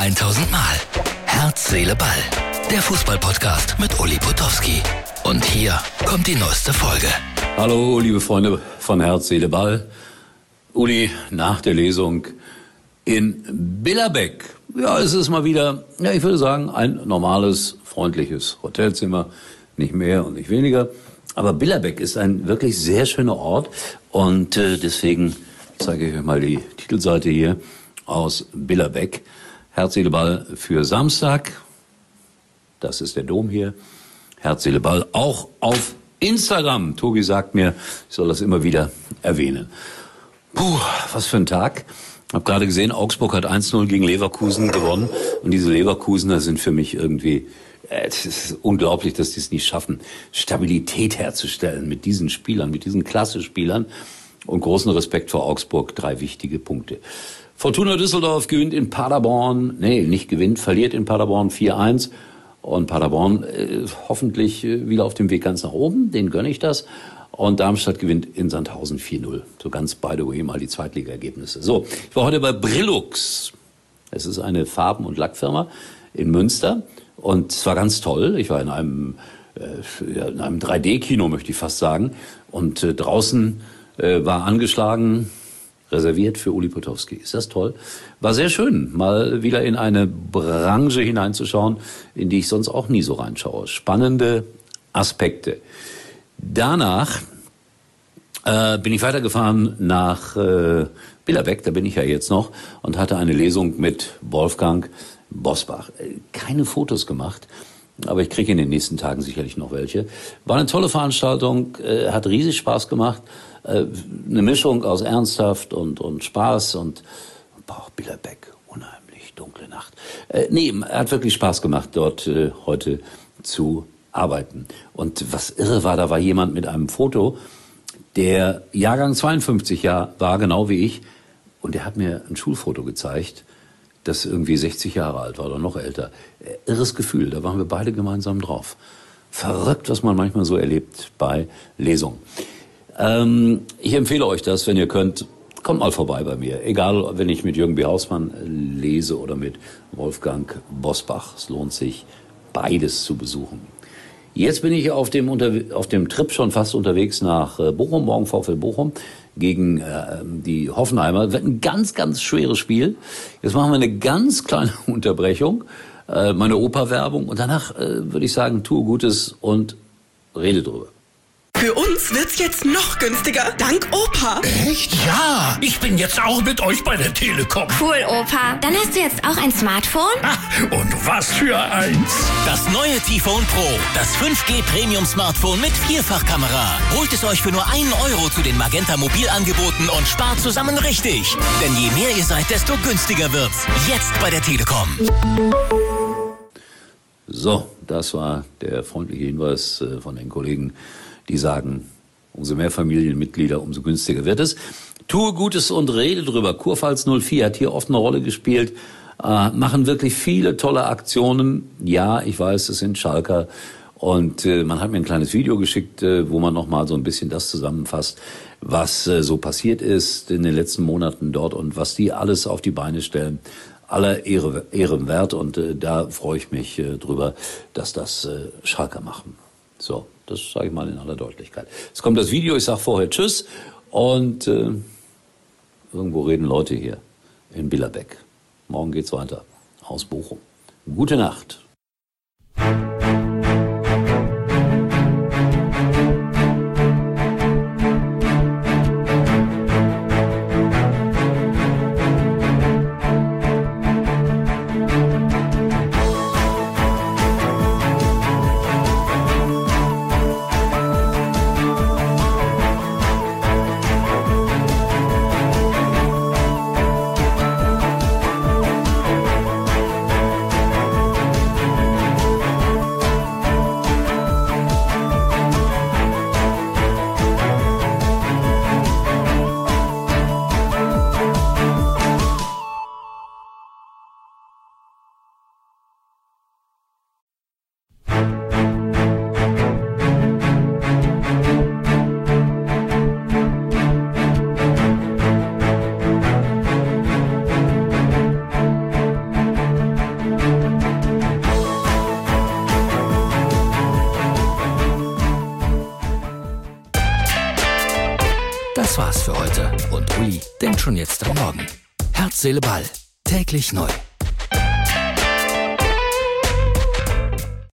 1000 Mal. Herz, Seele, Ball. Der Fußball-Podcast mit Uli Potowski. Und hier kommt die neueste Folge. Hallo, liebe Freunde von Herz, Seele, Ball. Uli, nach der Lesung in Billerbeck. Ja, es ist mal wieder, ich würde sagen, ein normales, freundliches Hotelzimmer. Nicht mehr und nicht weniger. Aber Billerbeck ist ein wirklich sehr schöner Ort. Und deswegen zeige ich euch mal die Titelseite hier aus Billerbeck. Herz, Seele, Ball für Samstag. Das ist der Dom hier. Herz, Seele, Ball auch auf Instagram. Tobi sagt mir, ich soll das immer wieder erwähnen. Puh, was für ein Tag. Ich habe gerade gesehen, Augsburg hat 1-0 gegen Leverkusen gewonnen. Und diese Leverkusener sind für mich irgendwie, es ist unglaublich, dass die es nicht schaffen, Stabilität herzustellen mit diesen Spielern, mit diesen Klasse-Spielern. Und großen Respekt vor Augsburg, 3 wichtige Punkte. Fortuna Düsseldorf gewinnt in Paderborn, verliert in Paderborn 4-1. Und Paderborn hoffentlich wieder auf dem Weg ganz nach oben, denen gönne ich das. Und Darmstadt gewinnt in Sandhausen 4-0. So ganz by the way mal die Zweitliga-Ergebnisse. So, ich war heute bei Brillux. Es ist eine Farben- und Lackfirma in Münster. Und es war ganz toll. Ich war in einem 3D-Kino, möchte ich fast sagen. Und draußen war angeschlagen, reserviert für Uli Potowski. Ist das toll? War sehr schön, mal wieder in eine Branche hineinzuschauen, in die ich sonst auch nie so reinschaue. Spannende Aspekte. Danach bin ich weitergefahren nach Billerbeck, da bin ich ja jetzt noch, und hatte eine Lesung mit Wolfgang Bosbach. Keine Fotos gemacht, aber ich kriege in den nächsten Tagen sicherlich noch welche. War eine tolle Veranstaltung, hat riesig Spaß gemacht. Eine Mischung aus ernsthaft und Spaß und Billerbeck, unheimlich dunkle Nacht. Hat wirklich Spaß gemacht, dort heute zu arbeiten. Und was irre war, da war jemand mit einem Foto, der Jahrgang 52 war, genau wie ich, und der hat mir ein Schulfoto gezeigt, das irgendwie 60 Jahre alt war oder noch älter. Irres Gefühl, da waren wir beide gemeinsam drauf. Verrückt, was man manchmal so erlebt bei Lesungen. Ich empfehle euch das, wenn ihr könnt, kommt mal vorbei bei mir. Egal, wenn ich mit Jürgen B. Hausmann lese oder mit Wolfgang Bosbach. Es lohnt sich, beides zu besuchen. Jetzt bin ich auf dem Trip schon fast unterwegs nach Bochum, morgen VfL Bochum gegen die Hoffenheimer. Wird ein ganz, ganz schweres Spiel. Jetzt machen wir eine ganz kleine Unterbrechung, meine Oper-Werbung, und danach würde ich sagen, tue Gutes und rede drüber. Für uns wird's jetzt noch günstiger, dank Opa. Echt? Ja, ich bin jetzt auch mit euch bei der Telekom. Cool, Opa. Dann hast du jetzt auch ein Smartphone? Und was für eins. Das neue T-Phone Pro, das 5G Premium Smartphone mit Vierfachkamera. Holt es euch für nur 1 Euro zu den Magenta Mobilangeboten und spart zusammen richtig. Denn je mehr ihr seid, desto günstiger wird's. Jetzt bei der Telekom. So, das war der freundliche Hinweis von den Kollegen, die sagen, umso mehr Familienmitglieder, umso günstiger wird es. Tue Gutes und rede drüber. Kurpfalz 04 hat hier oft eine Rolle gespielt, machen wirklich viele tolle Aktionen. Ja, ich weiß, es sind Schalker. Und man hat mir ein kleines Video geschickt, wo man nochmal so ein bisschen das zusammenfasst, was so passiert ist in den letzten Monaten dort und was die alles auf die Beine stellen. Aller Ehre wert, und da freue ich mich drüber, dass das Schalker machen. So, das sage ich mal in aller Deutlichkeit. Jetzt kommt das Video, ich sage vorher Tschüss, und irgendwo reden Leute hier in Billerbeck. Morgen geht's weiter aus Bochum. Gute Nacht. Das war's für heute. Und Uli denkt schon jetzt am Morgen. Herz, Seele, Ball. Täglich neu.